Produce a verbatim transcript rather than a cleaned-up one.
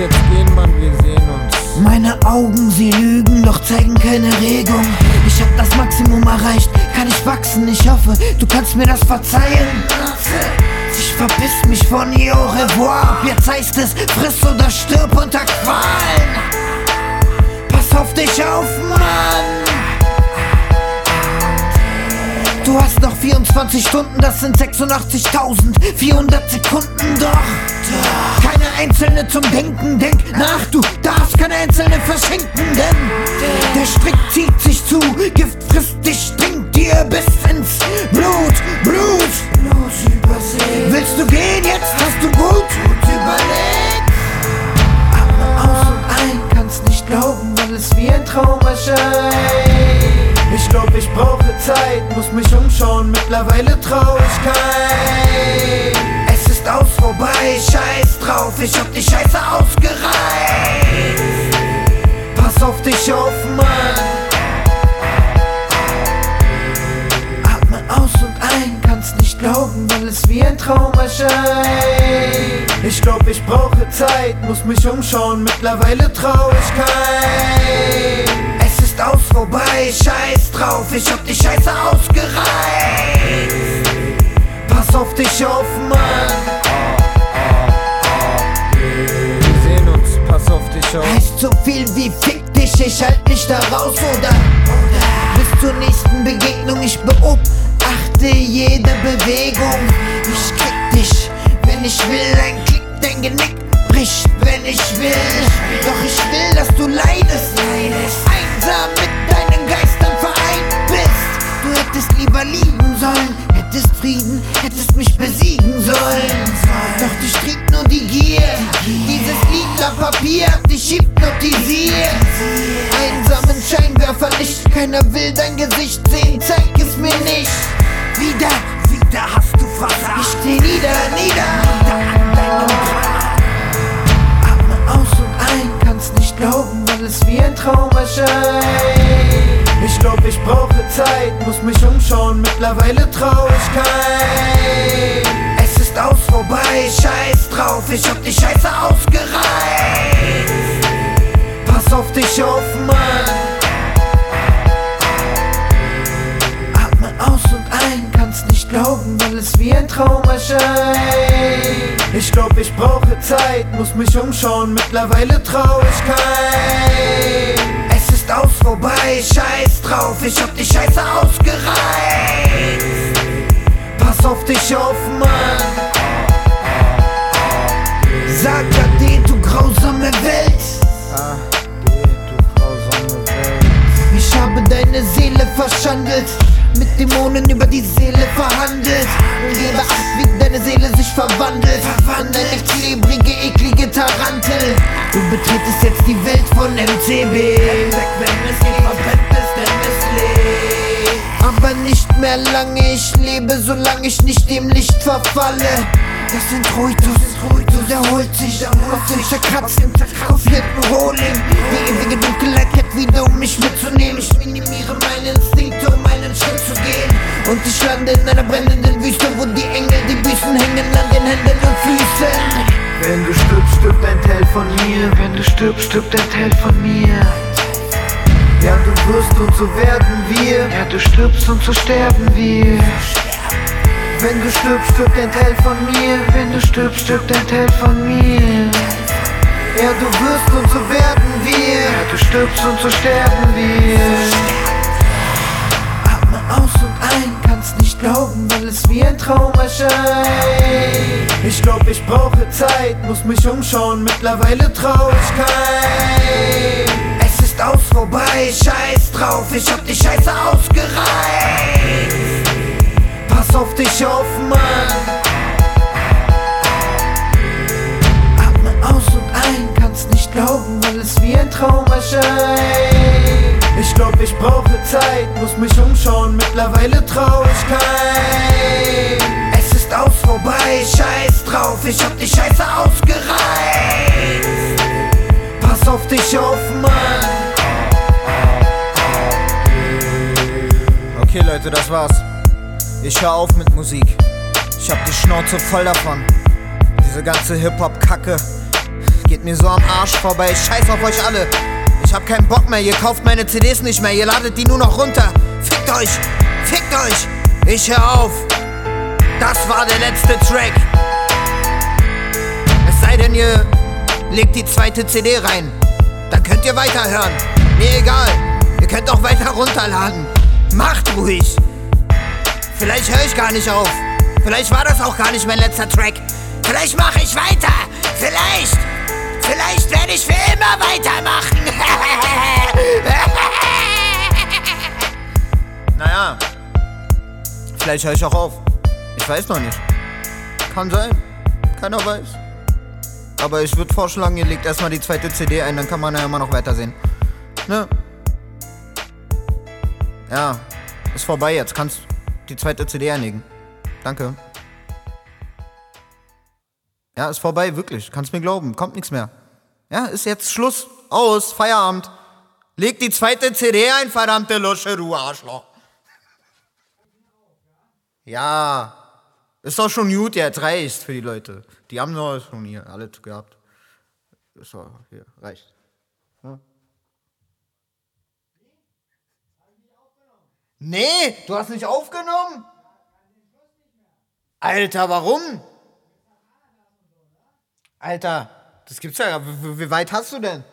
jetzt gehen, Mann, wir sehen uns. Meine Augen, sie lügen, doch zeigen keine Regung. Ich hab das Maximum erreicht, kann ich wachsen, ich hoffe, du kannst mir das verzeihen. Ich verpiss mich von hier, au revoir. Ab jetzt heißt es, friss oder stirb unter Qualen. Pass auf dich auf, Mann. Du hast noch vierundzwanzig Stunden, das sind sechsundachtzigtausendvierhundert Sekunden, doch keine einzelne zum Denken, denk nach, du darfst keine einzelne verschenken, denn der Strick zieht sich zu, Gift frisst dich, trinkt dir bis ins Blut, Blut, Blut übersehen. Willst du gehen jetzt, hast du gut, gut überlegt. Atme aus und ein, kannst nicht glauben, weil es wie ein Traum erscheint. Ich glaub, ich brauche Zeit, muss mich umschauen, mittlerweile trau ich kein. Es ist aus, vorbei, scheiß drauf, ich hab die Scheiße ausgereizt. Pass auf dich auf, Mann. Atme aus und ein, kannst nicht glauben, weil es wie ein Traum erscheint. Ich glaub, ich brauche Zeit, muss mich umschauen, mittlerweile trau ich kein. Es ist aus, vorbei, scheiß drauf, ich hab die Scheiße ausgereizt. Pass auf dich auf, Mann. Wir sehen uns, pass auf dich auf. Heißt so viel wie fick dich, ich halt nicht da raus, oder? Bis zur nächsten Begegnung, ich beobachte jede Bewegung. Ich krieg dich, wenn ich will, ein Klick, dein Genick bricht, wenn ich will. Doch ich will, dass du leidest, einsam mit deinen Geistern vereint bist. Du hättest lieber lieben sollen, hättest Frieden, hättest mich besiegen sollen. Doch dich trägt nur die Gier, dieses lila Papier hat dich hypnotisiert. Einsamen Scheinwerfer nicht, keiner will dein Gesicht sehen, zeig es mir nicht. Wieder, wieder hast du versagt. Ich steh nieder, nieder, nieder an deinem Grab. Atme aus und ein, kannst nicht glauben, weil es wie ein Traum erscheint. Ich glaub, ich brauche Zeit, muss mich umschauen, mittlerweile trau ich kein. Es ist aus, vorbei, scheiß drauf, ich hab die Scheiße ausgereizt. Pass auf dich auf, Mann. Atme aus und ein, kannst nicht glauben, weil es wie ein Traum erscheint. Ich glaub, ich brauche Zeit, muss mich umschauen, mittlerweile trau ich kein. Es ist aus, vorbei, scheiß drauf, ich hab die Scheiße ausgereizt. Pass auf dich auf, Mann. Sag Ade, du grausame Welt. Ade, du grausame Welt. Ich habe deine Seele verschandelt, mit Dämonen über die Seele verhandelt. Gebe Acht, wie deine Seele sich verwandelt in eine klebrige, eklige Tarantel. Du betretest jetzt die Welt von M C B. Weg, wenn es nicht verbrennt ist, denn es lebt. Aber nicht mehr lange, ich lebe, solange ich nicht dem Licht verfalle. Das sind Ruitus, der holt sich auf den zerkratzten, zerkraufierten Rohling. Die ewige Dunkelheit kehrt wieder, um mich mitzunehmen. Ich minimiere meine Instinkte, um einen Schritt zu gehen. Und ich lande in einer brennenden Wüste, wo die Engel die Büßen hängen an den Händen und Füßen. Wenn du stirbst, stirbt ein Teil von mir. Wenn du stirbst, stirbt ein Teil von mir. Ja, du wirst und so werden wir. Ja, du stirbst und so sterben wir. Wenn du stirbst, stirbt ein Teil von mir. Wenn du stirbst, stirbt ein Teil von mir. Ja, du wirst und so werden wir. Ja, du stirbst und so sterben wir. Atme aus und ein, kannst nicht glauben, weil es wie ein Traum erscheint. Ich glaub, ich brauche Zeit, muss mich umschauen, mittlerweile trau ich kein. Es ist aus, vorbei, scheiß drauf, ich hab die Scheiße ausgereizt. Pass auf dich auf, Mann. Atme aus und ein, kannst nicht glauben, weil es wie ein Traum erscheint. Ich glaub, ich brauche Zeit, muss mich umschauen, mittlerweile trau ich kein. Es ist aus, vorbei, scheiß drauf, ich hab die Scheiße ausgereizt. Pass auf dich auf, Mann. Okay Leute, das war's. Ich hör auf mit Musik. Ich hab die Schnauze voll davon. Diese ganze Hip-Hop-Kacke Geht mir so am Arsch vorbei, scheiß auf euch alle. Ich hab keinen Bock mehr, ihr kauft meine C Ds nicht mehr, ihr ladet die nur noch runter. Fickt euch, fickt euch, ich hör auf. Das war der letzte Track. Es sei denn, ihr legt die zweite C D rein, dann könnt ihr weiterhören. Mir egal, ihr könnt auch weiter runterladen. Macht ruhig. Vielleicht höre ich gar nicht auf. Vielleicht war das auch gar nicht mein letzter Track. Vielleicht mache ich weiter. Vielleicht. Vielleicht werde ich für immer weitermachen. Naja. Vielleicht höre ich auch auf. Ich weiß noch nicht. Kann sein. Keiner weiß. Aber ich würde vorschlagen, ihr legt erstmal die zweite C D ein, dann kann man ja immer noch weitersehen. Ne? Ja. Ist vorbei jetzt. Kannst die zweite C D einlegen. Danke. Ja, ist vorbei, wirklich. Kannst mir glauben. Kommt nichts mehr. Ja, ist jetzt Schluss. Aus. Feierabend. Leg die zweite C D ein, verdammte Lusche, du Arschloch. Ja. Ist doch schon gut jetzt. Reicht für die Leute. Die haben doch schon hier alles gehabt. Ist doch hier. Reicht. Ja. Nee, du hast nicht aufgenommen? Alter, warum? Alter, das gibt's ja. Wie, wie weit hast du denn?